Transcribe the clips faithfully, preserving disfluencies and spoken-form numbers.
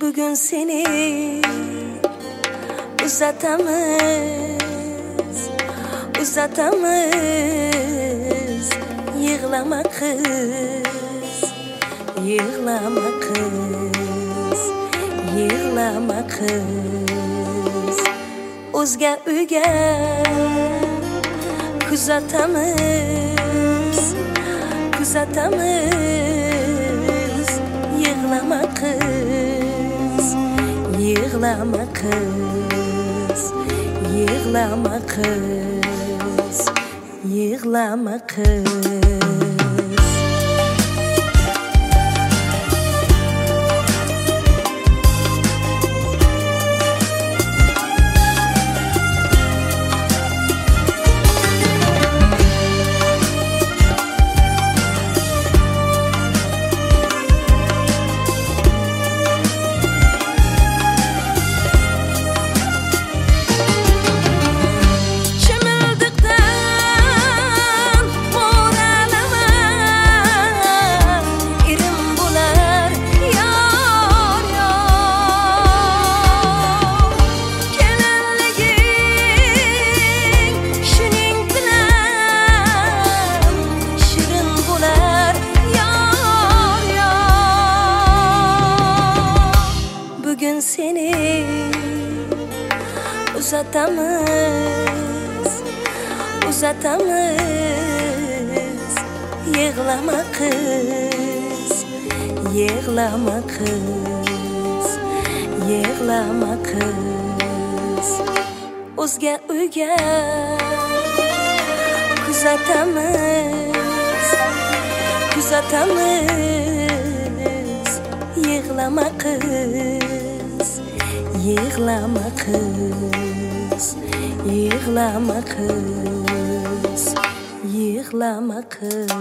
Bugün seni uzatamız, uzatamız. Yığlama kız, yığlama kız, yığlama kız. O'zga uyga kuzatamız, kuzatamız. Yığlama kız, yığlama kız, yığlama kız, yığlama kız. Bugün seni uzatamız, uzatamız. Yığlama kız, yığlama kız, yığlama kız. O'zga uyga kuzatamız, kuzatamız. Yığlama kız, yığlama kız, yığlama kız, yığlama kız.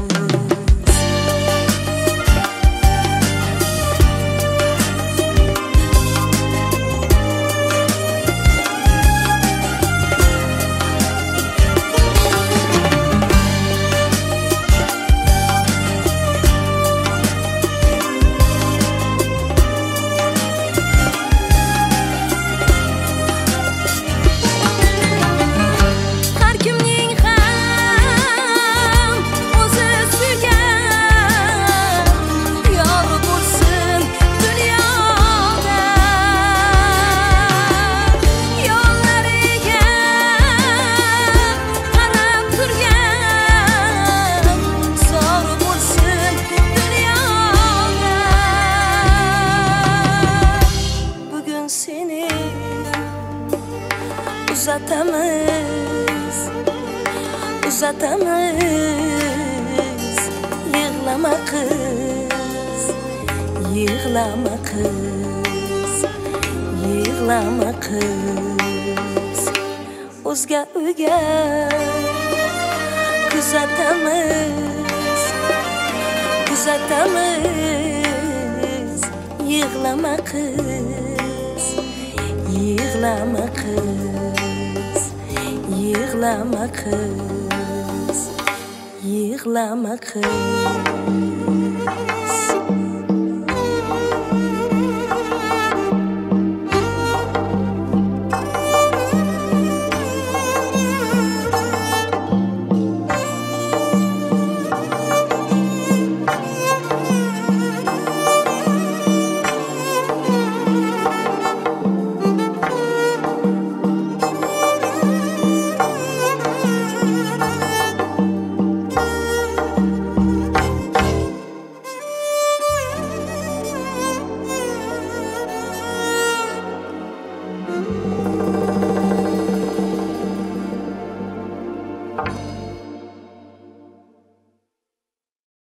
Seni uzatamız, uzatamız. Yığlama kız, yığlama kız, yığlama kız. O'zga uyga kuzatamız, kuzatamız. Yığlama kız, yığlama kız, yığlama kız, yığlama kız.